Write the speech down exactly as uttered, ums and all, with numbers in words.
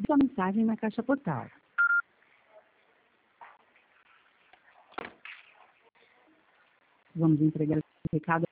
sua mensagem na caixa postal. Vamos entregar o recado